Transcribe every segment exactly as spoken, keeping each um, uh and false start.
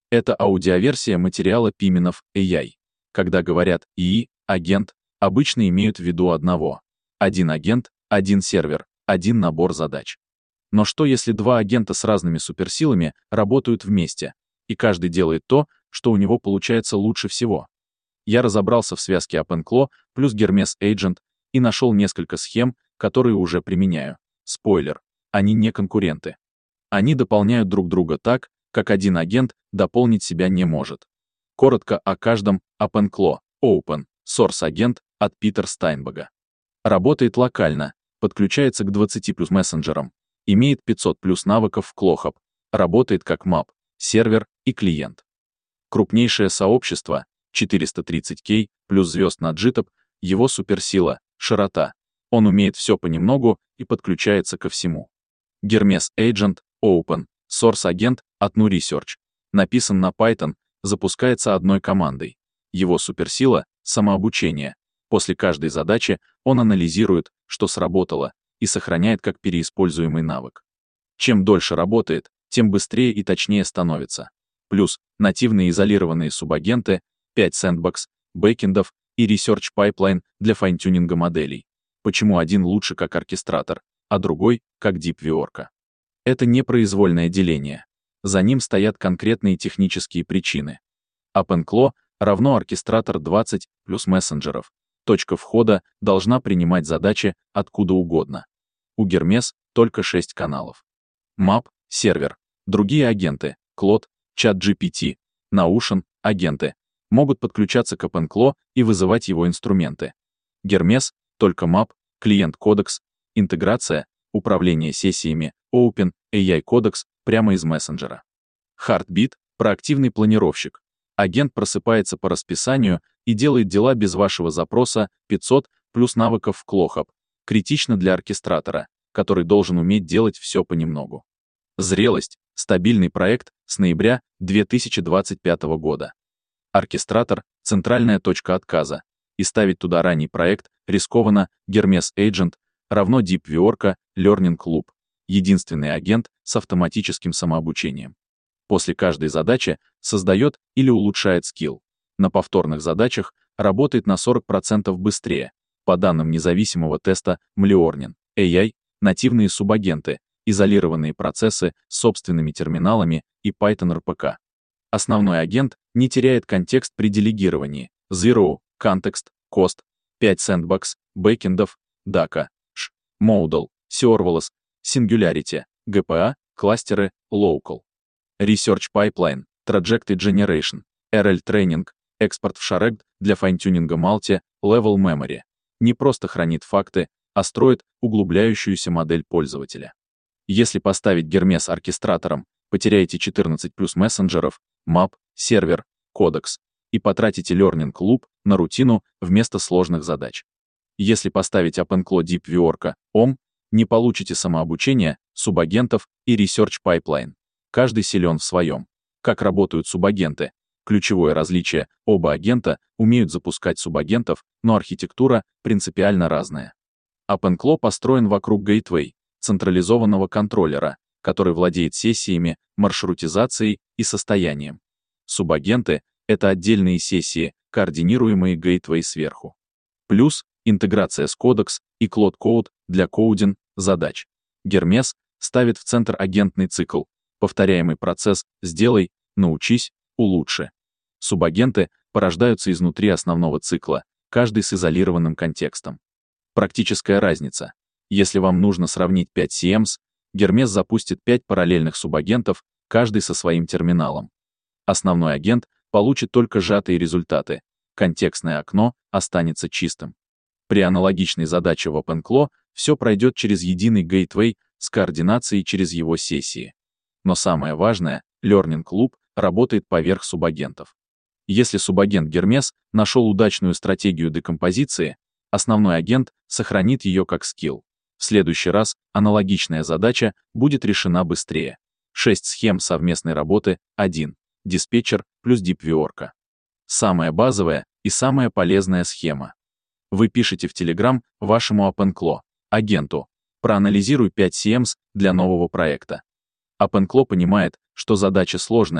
Это аудиоверсия материала Пименов эй ай. Когда говорят ИИ, агент, обычно имеют в виду одного. Один агент, один сервер, один набор задач. Но что если два агента с разными суперсилами работают вместе, и каждый делает то, что у него получается лучше всего? Я разобрался в связке OpenClaw плюс Hermes Agent и нашел несколько схем, которые уже применяю. Спойлер, они не конкуренты. Они дополняют друг друга так, как один агент дополнить себя не может. Коротко о каждом. OpenClaw, Open Source агент от Питер Стайнбага. Работает локально, подключается к двадцати плюс мессенджерам, имеет пятьсот плюс навыков в ClawHub, работает как мап, сервер и клиент. Крупнейшее сообщество, четыреста тридцать кей, плюс звезд на джитоп, его суперсила, широта. Он умеет все понемногу и подключается ко всему. Hermes Agent, Open Source агент от New Research. Написан на Python, запускается одной командой. Его суперсила — самообучение. После каждой задачи он анализирует, что сработало, и сохраняет как переиспользуемый навык. Чем дольше работает, тем быстрее и точнее становится. Плюс нативные изолированные субагенты, пять сэндбокс, бэкэндов и Research Pipeline для файнтюнинга моделей. Почему один лучше как оркестратор, а другой как дипвиорка? Это не произвольное деление. За ним стоят конкретные технические причины. OpenClaw равно оркестратор двадцать плюс мессенджеров. Точка входа должна принимать задачи откуда угодно. У Hermes только шесть каналов. Map — сервер. Другие агенты — Claude, ChatGPT, Notion, агенты — могут подключаться к OpenClaw и вызывать его инструменты. Hermes — только Map, клиент-кодекс, интеграция, управление сессиями, Open эй ай кодекс прямо из мессенджера. Heartbeat — проактивный планировщик. Агент просыпается по расписанию и делает дела без вашего запроса, пятьсот плюс навыков в ClawHub. Критично для оркестратора, который должен уметь делать все понемногу. Зрелость — стабильный проект с ноября две тысячи двадцать пятого года. Оркестратор — центральная точка отказа, и ставить туда ранний проект рискованно. Hermes Agent равно дипвиорка, Learning Loop, единственный агент с автоматическим самообучением. После каждой задачи создает или улучшает скилл. На повторных задачах работает на сорок процентов быстрее. По данным независимого теста Mlearning эй ай, нативные субагенты, изолированные процессы с собственными терминалами и Python эр пи кей. Основной агент не теряет контекст при делегировании. Zero, Context, Cost, пять сэндбокс, бэкэндов, дака, ш, Modal, Serverless, Singularity, джи пи эй, кластеры, Local. Research Pipeline, Trajectory Generation, эр эл Training, экспорт в Shared для файнтюнинга Multi, Level Memory. Не просто хранит факты, а строит углубляющуюся модель пользователя. Если поставить Hermes оркестратором, потеряете четырнадцать плюс мессенджеров, map, сервер, кодекс, и потратите Learning Loop на рутину вместо сложных задач. Если поставить OpenClaw дипвиорка, ом, не получите самообучение, субагентов и Research Pipeline. Каждый силен в своем. Как работают субагенты? Ключевое различие — оба агента умеют запускать субагентов, но архитектура принципиально разная. OpenClaw построен вокруг Gateway, централизованного контроллера, который владеет сессиями, маршрутизацией и состоянием. Субагенты — это отдельные сессии, координируемые Gateway сверху. Плюс интеграция с кодекс и Claude Code для коудинг задач. Hermes ставит в центр агентный цикл, повторяемый процесс «сделай», «научись», «улучши». Субагенты порождаются изнутри основного цикла, каждый с изолированным контекстом. Практическая разница. Если вам нужно сравнить пять си эмс, Hermes запустит пять параллельных субагентов, каждый со своим терминалом. Основной агент получит только сжатые результаты, контекстное окно останется чистым. При аналогичной задаче в OpenClaw все пройдет через единый Gateway с координацией через его сессии. Но самое важное, Learning Loop работает поверх субагентов. Если субагент Hermes нашел удачную стратегию декомпозиции, основной агент сохранит ее как скилл. В следующий раз аналогичная задача будет решена быстрее. шесть схем совместной работы, один. Диспетчер плюс дипвиорка. Самая базовая и самая полезная схема. Вы пишете в Telegram вашему OpenClaw, агенту, проанализируй пять си эмс для нового проекта. OpenClaw понимает, что задача сложная,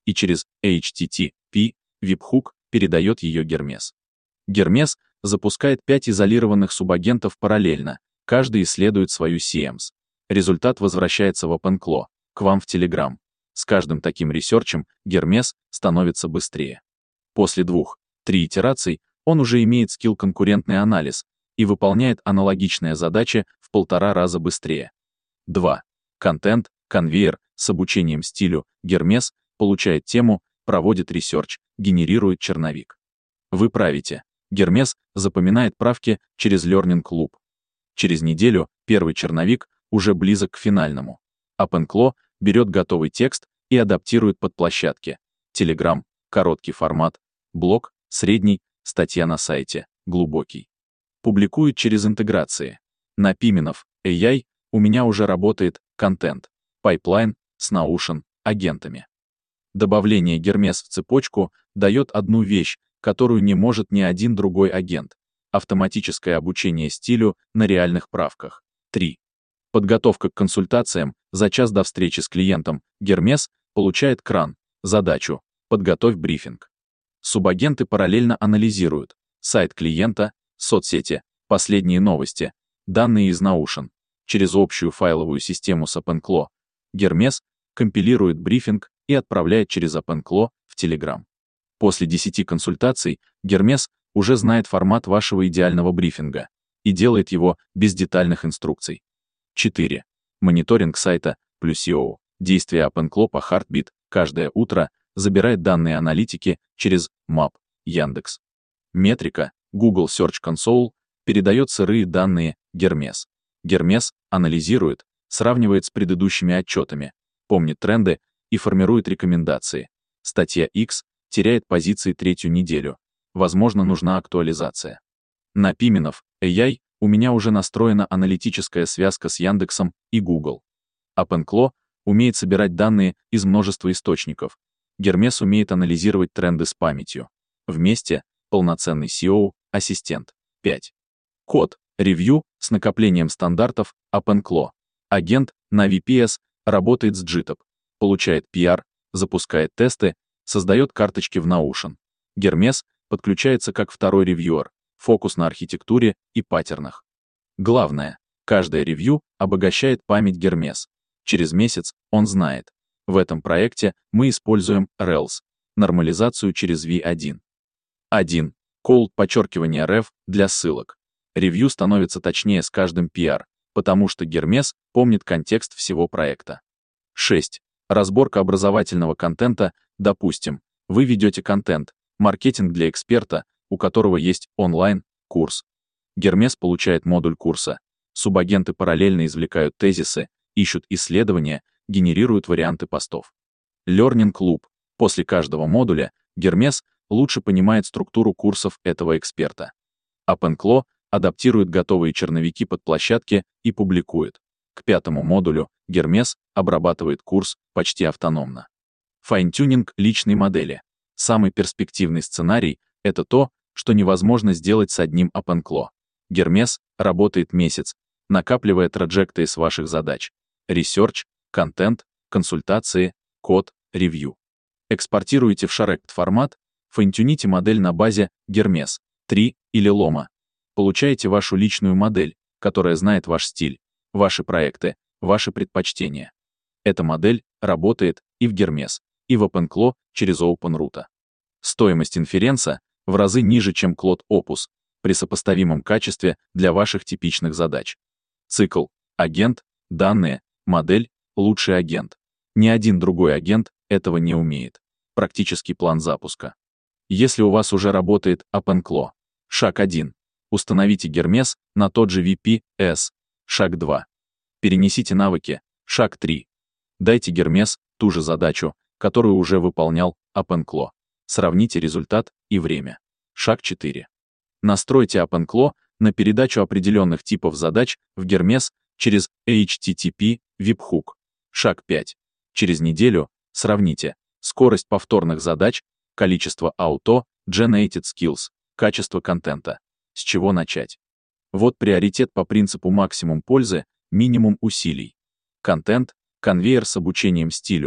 и через эйч ти ти пи веб-хук передает ее Гермес. Гермес запускает пять изолированных субагентов параллельно, каждый исследует свою си эмс. Результат возвращается в OpenClaw, к вам в Telegram. С каждым таким ресерчем Гермес становится быстрее. После двух-три итераций он уже имеет скилл конкурентный анализ и выполняет аналогичные задачи в полтора раза быстрее. два. Контент, конвейер с обучением стилю, Гермес получает тему, проводит ресерч, генерирует черновик. Вы правите. Гермес запоминает правки через Learning Loop. Через неделю первый черновик уже близок к финальному. OpenClaw берет готовый текст и адаптирует под площадки. Telegram, короткий формат, блог, средний, статья на сайте, глубокий. Публикует через интеграции. На Piminov эй ай у меня уже работает контент, пайплайн с Notion, агентами. Добавление Гермес в цепочку дает одну вещь, которую не может ни один другой агент. Автоматическое обучение стилю на реальных правках. три. Подготовка к консультациям за час до встречи с клиентом. Гермес получает кран, задачу, подготовь брифинг. Субагенты параллельно анализируют сайт клиента, соцсети, последние новости, данные из Notion. Через общую файловую систему с OpenClaw. Гермес компилирует брифинг и отправляет через OpenClaw в Telegram. После десяти консультаций Гермес уже знает формат вашего идеального брифинга и делает его без детальных инструкций. четыре. Мониторинг сайта плюс сео. Действие OpenClaw по Heartbeat каждое утро забирает данные аналитики через Map, Яндекс. Метрика, Google Search Console передает сырые данные Гермес. Гермес анализирует, сравнивает с предыдущими отчетами, помнит тренды и формирует рекомендации. Статья X теряет позиции третью неделю. Возможно, нужна актуализация. На Piminov эй ай у меня уже настроена аналитическая связка с Яндексом и Google. OpenClaw умеет собирать данные из множества источников. Гермес умеет анализировать тренды с памятью. Вместе полноценный сео-ассистент. пять. Код, ревью с накоплением стандартов OpenClaw. Агент на ви пи эс работает с джитоп, получает пи ар, запускает тесты, создает карточки в Notion. Гермес подключается как второй ревьюер, фокус на архитектуре и паттернах. Главное, каждое ревью обогащает память Гермес. Через месяц он знает. В этом проекте мы используем рэлс, нормализацию через ви один. один. Cold подчеркивание реф для ссылок. Ревью становится точнее с каждым пи ар, потому что Гермес помнит контекст всего проекта. шесть. Разборка образовательного контента. Допустим, вы ведете контент, маркетинг для эксперта, у которого есть онлайн-курс. Гермес получает модуль курса. Субагенты параллельно извлекают тезисы, ищут исследования, генерируют варианты постов. Learning Loop. После каждого модуля Гермес лучше понимает структуру курсов этого эксперта. OpenClaw адаптирует готовые черновики под площадки и публикует. К пятому модулю Гермес обрабатывает курс почти автономно. Файн-тюнинг личной модели. Самый перспективный сценарий — это то, что невозможно сделать с одним OpenClaw. Гермес работает месяц, накапливая траджектории с ваших задач. Research, контент, консультации, код, ревью. Экспортируете в Шарект формат, файн-тюните модель на базе Гермес три или Лома. Получаете вашу личную модель, которая знает ваш стиль, ваши проекты, ваши предпочтения. Эта модель работает и в Гермес, и в OpenClaw через OpenRoute. Стоимость инференса в разы ниже, чем Claude Opus, при сопоставимом качестве для ваших типичных задач. Цикл, агент, данные, модель, лучший агент. Ни один другой агент этого не умеет. Практический план запуска. Если у вас уже работает OpenClaw. Шаг один. Установите Гермес на тот же ви пи эс. Шаг два. Перенесите навыки. Шаг три. Дайте Гермес ту же задачу, которую уже выполнял OpenClaw. Сравните результат и время. Шаг четыре. Настройте OpenClaw на передачу определенных типов задач в Гермес через эйч ти ти пи веб-хук. Шаг пять. Через неделю сравните скорость повторных задач, количество auto-generated skills, качество контента. С чего начать? Вот приоритет по принципу максимум пользы, минимум усилий. Контент, конвейер с обучением стилю.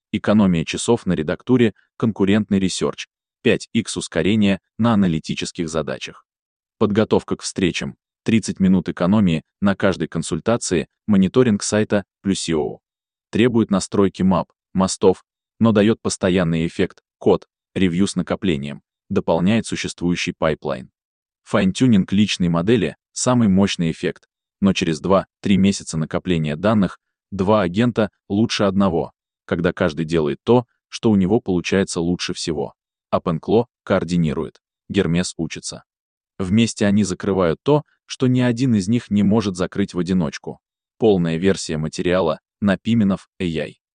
Экономия часов на редактуре, конкурентный ресерч, пять икс ускорение на аналитических задачах. Подготовка к встречам, тридцать минут экономии на каждой консультации, мониторинг сайта плюс сео. Требует настройки мап, мостов, но дает постоянный эффект, код, ревью с накоплением, дополняет существующий пайплайн. Файн-тюнинг личной модели – самый мощный эффект, но через два-три месяца накопления данных, два агента лучше одного, когда каждый делает то, что у него получается лучше всего. А Пенкло координирует, Гермес учится. Вместе они закрывают то, что ни один из них не может закрыть в одиночку. Полная версия материала на Piminov эй ай.